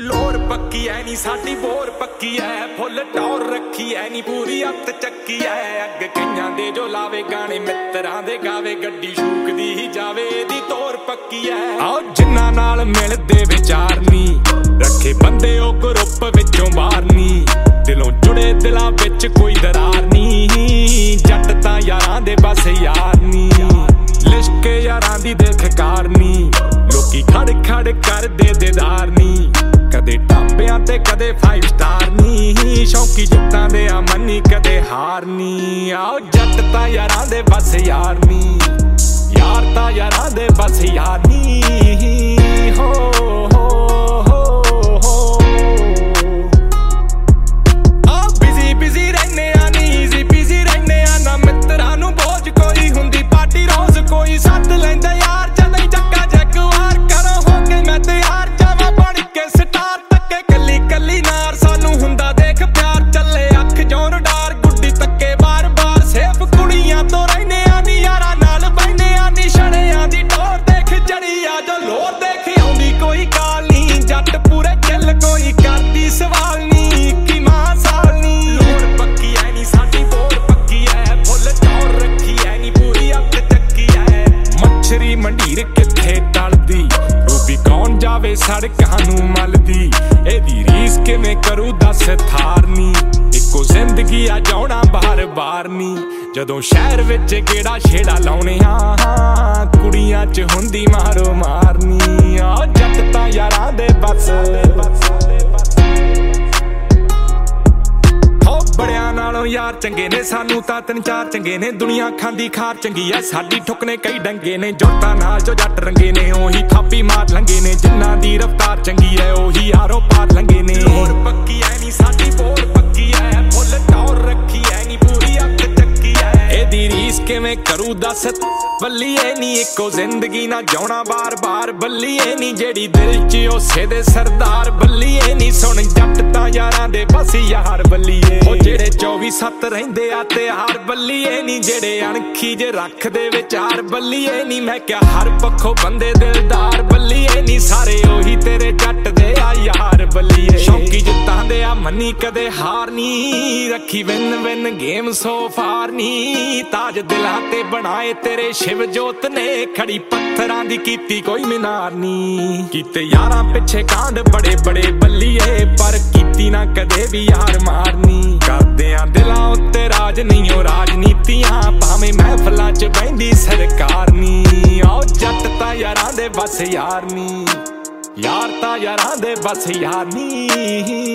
लोर पक्की है नी साडी बोर पक्की है, फुल टौर रखी है नी पूरी अत चक्की है। अग कईयां दे जो लावे गाने मित्रां दे गावे, गड्डी शूकदी ही जावे दी तोर पक्की है। आओ जिन्ना नाल मिलदे विचार नी, रखे बंदे ओ ग्रुप विचों बाहर नी, दिलों जुड़े दिलां विच कोई दरार नी। जट तां यारां दे बस यार नी, लिशके यारां दी देख कार नी, लोकी खड़ खड़ कर दे दीदार नी। कदे ढाबियां ते कदे 5 स्टार नी, शौकी जित्तां दे आ मन्नी कदे हार नी। आओ जट तां यारां दे बस यार नी, यार तां यारां दे बस यार नी। हो आओ बिजी बिजी रहने आ नी, इजी बिजी रहने आ ना, मित्रां नूं बोझ कोई हुंदी पार्टी रोज कोई सद लैंदा यार। जदों जक्का जगवार करो हो के मैं तैयार, जावां बण के स्टार तक्के कली कली नार। सानू हुंदा देख प्यार चले अख जोर डार, गुड्डी तक्के बार बार सेफ कुड़ियां तो रहने आ नी, यारां नाल बहने आ नी, छड़ियां दी टोर देख जड़ी आ जो लोर देख आउंदी कोई काल नी। जट पूरे चिल कोई करदी सवाल नी, की मां साल नी। लोर पक्की है नी साडी बोर पक्की है, फुल टौर रखी है नी पूरी अत चक्की है। मच्छरी मंडीर किथे टलदी, रूपी कौन जावे सड़कां नूं मलदी, एदी रीस किवें करूं दस थार नी। इक्को जिंदगी आ जाउणा बार बार नी, जदों शहर विच गेड़ा छेड़ा लाउने आ, कुड़ियां च हुंदी मारो मारनी। आ जट तां यारां दे बस हो, बड़ियां नालों यार चंगे ने, सानू तां 3-4 चंगे ने। दुनिया खांदी खार चंगी है, साडी ठुकने कई डंगे ने। जुड़ता नाल जो जट रंगे ने, ओही थापी मार लंगे ने, जिन्ना दी रफ्तार चंगी है ओही यारो पार लंगे ने। लोर पक्की है नी साडी बोर पक्की है, फुल टौर रखी है नी पूरी अत चक्की है। एदी रीस किवें करूं दस बल्लीए नी, इक्को जिंदगी ना जाउणा बार बार बल्लीए नी, जेड़ी दिल च उसे दे सरदार बल्लीए नी। सुन जट तां यारां दे बस यार बल्लीए, ओ जेड़े 24/7 रहिंदे आ ते हार बल्लीए नी, जेड़े अणखी जे रखदे विचार बल्लीए नी। मैं क्या हर पक्खों बंदे दिलदार बल्लीए नी, सारे ओही तेरे जट दे आ यार बल्लीए। शौकी जित्तां दे आ मन्नी कदे हार नी, रखी win win game so far नी। ताज दिलां ते बनाए तेरे शिव जोत ने, खड़ी पत्थरां दी कीती कोई मीनार नी। कीते यारां पिछे कांड बड़े बड़े बल्लीए, पर कीती ना कदे भी यार मारनी। करदे आ दिलां उत्ते राज नहीं ओ राजनीतियां, भावें महफिलां च बहिंदी सरकार नी। आओ जट तां यारां दे बस यार नी, यार तां यारां दे बस यार नी।